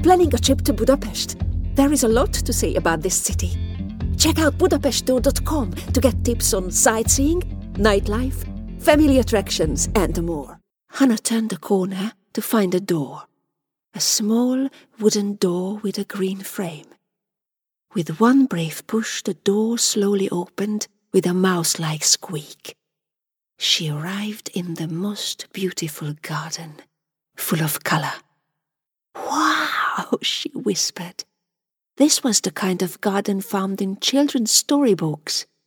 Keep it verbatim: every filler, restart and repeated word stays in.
planning a trip to Budapest. There is a lot to say about this city. Check out budapest tour dot com to get tips on sightseeing, nightlife, family attractions, and more. Hannah turned the corner to find a door. A small wooden door with a green frame. With one brave push, the door slowly opened with a mouse-like squeak. She arrived in the most beautiful garden, full of color. "Wow," she whispered. This was the kind of garden found in children's storybooks.